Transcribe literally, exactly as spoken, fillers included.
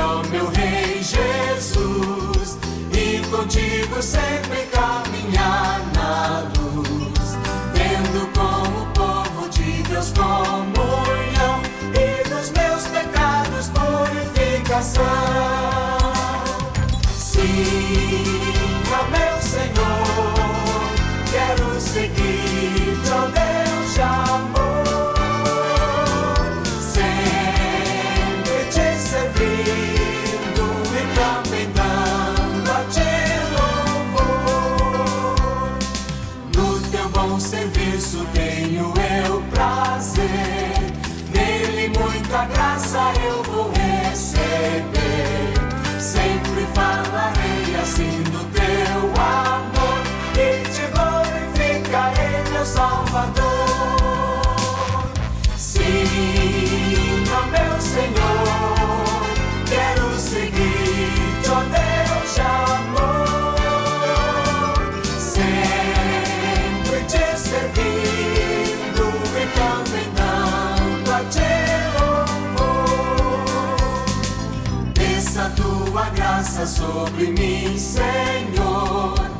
ó meu Rei Jesus, e contigo sempre caminhar na luz, tendo com o povo de Deus comunhão e dos meus pecados purificação. Sim, ó meu Senhor, quero seguir-te, ó Deus de amor, sempre te servindo e também dando a ti louvor. No teu bom serviço tenho eu prazer, nele muita graça eu vou receber. Sempre falarei assim do teu amor e te glorificarei, meu Salvador. Sim, ó meu Senhor, quero seguir-te, ó Deus de amor, sempre te servindo e também dando a ti louvor. Desça a tua graça sobre mim, Senhor,